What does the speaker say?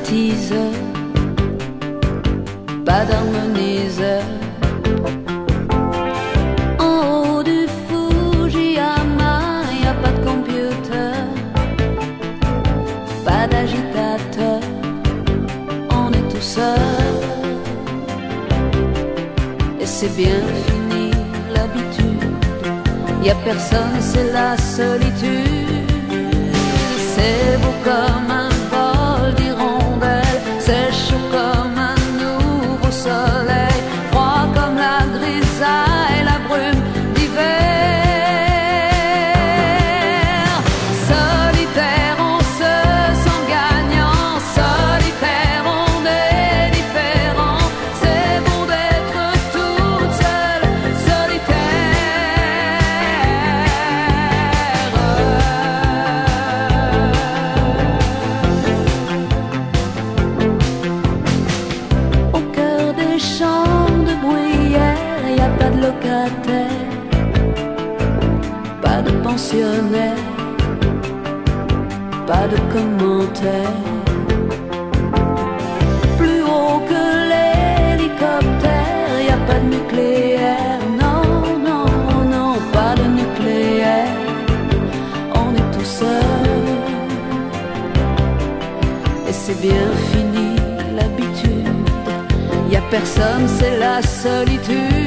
bêtise, pas d'harmoniseur. En haut du Fujiyama, y a pas de computer, pas d'agitateur, on est tout seul. Et c'est bien fini l'habitude, y a personne, c'est la solitude. C'est beau comme un vol d'hirondelle, c'est chaud comme un nouveau soleil, froid comme la grisaille, la brume d'hiver. Solitaire, on se sent gagnant, solitaire, on est différent. C'est bon d'être toute seule, solitaire. Au cœur des champs de bruyère, y a pas de locataire, pas de pensionnaire, pas de commentaire. Plus haut que l'hélicoptère, y a pas de nucléaire. Non, non, non, pas de nucléaire. On est tout seul. Et c'est bien fini l'habitude, y a personne, c'est la solitude.